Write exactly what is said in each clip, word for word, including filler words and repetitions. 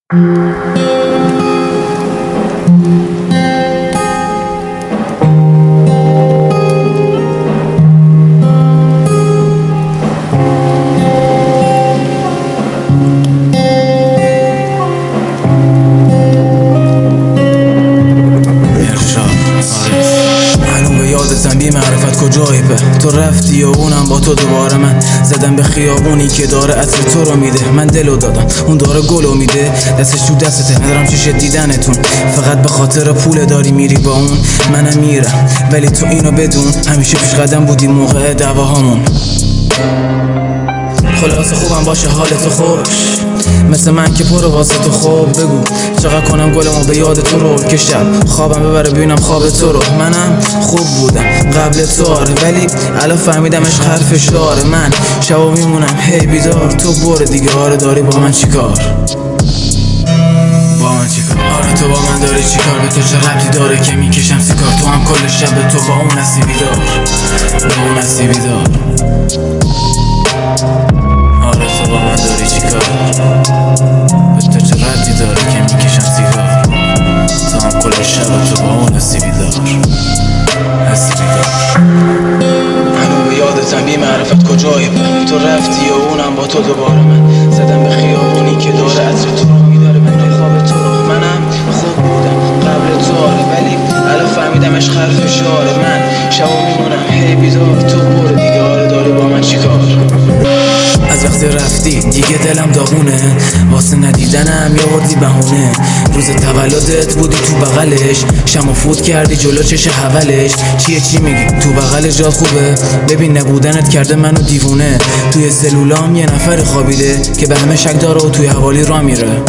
بی معرفت کجایی به تو رفتی و اونم با تو دوباره من زدم به خیابونی که داره عطر تو رو میده. من دلو دادم اون داره گلو میده، دستش تو دستته ندارم چیش دیدنتون، فقط به خاطر پول داری میری با اون. منم میرم ولی تو اینو بدون، همیشه پیش قدم بودی موقع دعواهامون. خلاصه خوبم باشه حالتو خوش، مثل من که پر واسه تو. خوب بگو چقدر کنم گلمو به یاد تو رو، که شب خوابم ببره ببینم خواب تو رو. منم خوب بودم قبل تو آره، ولی الان فهمیدم عشق حرف فشاره. من شبا میمونم هی بیدار، تو بره دیگه آره داری با من چیکار؟ با من چیکار؟ آره تو با من داری چیکار؟ به تو چه ربطی داره که میکشم سیگار؟ تو هم کل شب تو با اون هستی بیدار، با اون هستی بیدار. آره تو با من داری چیکار؟ به تو چه ربطی داره که میکشم سیگار؟ تو هم کل شب تو با اون هستی بیدار، هستی بیدار. هنو به یادتم بی معرفت کجایی به تو رفتی و اونم با تو دوباره من زدم به خیابونی که داره عطر تو رو میداره من خواب تو رو. منم خوب بودم قبل تو آره، ولی الان فهمیدم عشق حرف فشاره. من شبا میمونم هی بیدار، تو برو دیگه آره داری با من چیکار؟ از وقتی رفتی دیگه دلم داغونه، واسه ندیدنم یاوردی بهونه. روز تولدت بودی تو بغلش، شمو فوت کردی جلو چش حولش. چیه چی میگی تو بغل جات خوبه؟ ببین نبودنت کرده منو دیوونه. توی سلولام یه نفر خوابیده که به همه شک داره و توی حوالی را میره.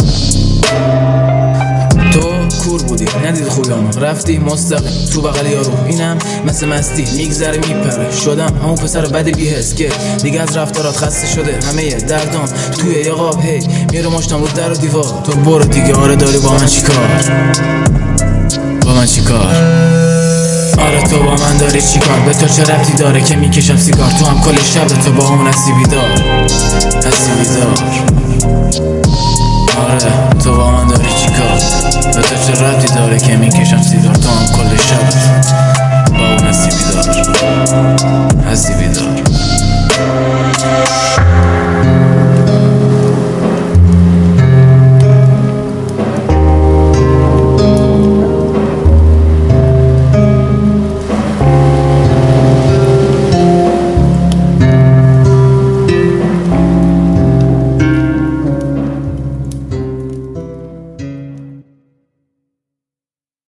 کور بودی ندید خویامو، رفتی مستقیم تو بغل یارو. اینم مثل مستی میگذره میپره، شدم همون پسر بد بی‌حس که دیگه از رفتارات خسته شده. همه دردام توی یه قاب هی میره مشتم رو در و دیوار. تو برو دیگه آره داری با من چیکار؟ با من چیکار؟ آره تو با من داری چیکار؟ به تو چه ربطی داره که میکشم سیگار؟ تو هم کل شب تو با اون هستی بیدار، هستی بیدار. آره تو با من داری چیکار؟ به تو چه ربطی داره که میکشم سیگار؟ تو هم کل شب با اون هستی بیدار، هستی بیدار.